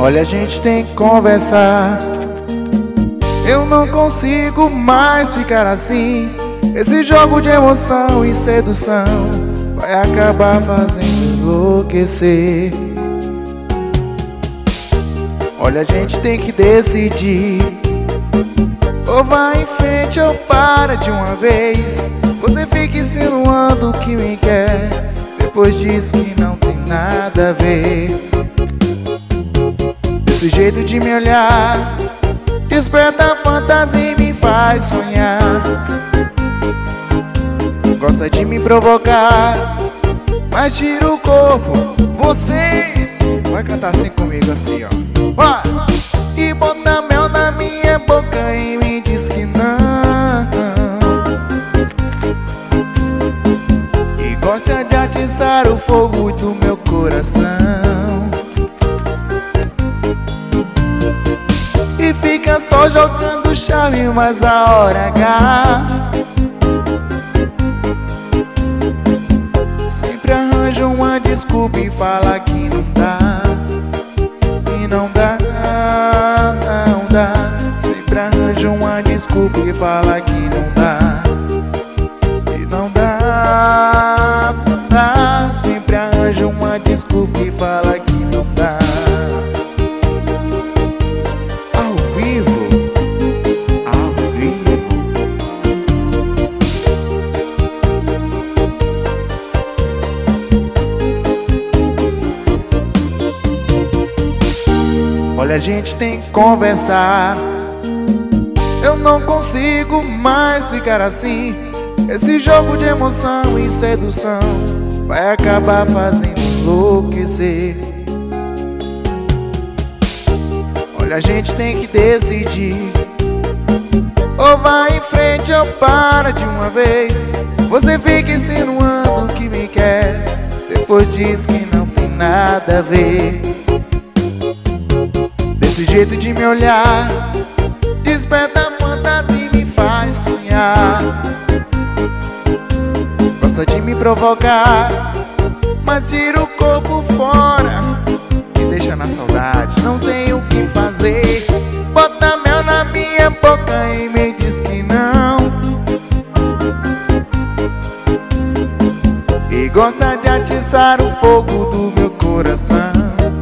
Olha, a gente tem que conversar. Eu não consigo mais ficar assim. Esse jogo de emoção e sedução vai acabar fazendo enlouquecer. Olha, a gente tem que decidir. Ou vai em frente ou para de uma vez. Você fica insinuando que me quer, depois diz que não tem nada a ver. Esse jeito de me olhar desperta a fantasia e me faz sonhar. Gosta de me provocar, mas tira o corpo. Vocês vai cantar assim comigo, assim, ó. Vai! E bota mel na minha boca e me diz que não. E gosta de atiçar o fogo do meu coração. E fica só jogando chave, mas a hora H sempre arranja uma desculpa e fala que não dá. E não dá, não dá. Sempre arranja uma desculpa e fala que não dá. E não dá, não dá. Sempre arranja uma desculpa e fala que não dá. Ao vivo, ao vivo. Olha, a gente tem que conversar. Eu não consigo mais ficar assim. Esse jogo de emoção e sedução vai acabar fazendo enlouquecer. Olha, a gente tem que decidir. Ou vai em frente ou para de uma vez. Você fica insinuando que me quer, depois diz que não tem nada a ver. Desse jeito de me olhar desperta a fantasia e me faz sonhar. Gosta de me provocar, mas tira o corpo fora e deixa na saudade. Não sei o que fazer. Bota mel na minha boca e me diz que não. E gosta de atiçar o fogo do meu coração.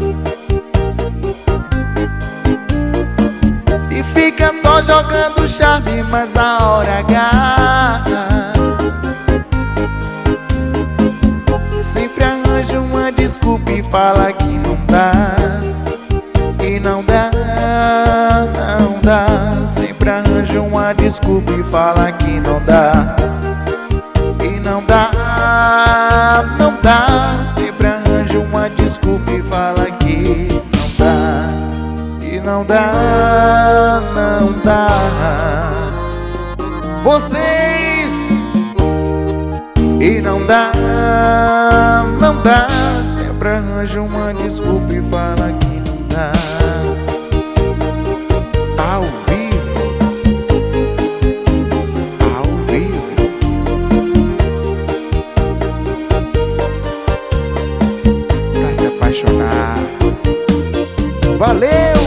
E fica só jogando chave, mas a hora H sempre arranja uma desculpa e fala que não dá. E não dá, não dá. Sempre arranja uma desculpa e fala que não dá. E não dá, não dá. Sempre arranja uma desculpa e fala que não dá. E não dá, não dá. Vocês. E não dá, não dá. Sempre arranja uma desculpa e fala que não dá. Ao vivo, ao vivo. Pra se apaixonar. Valeu!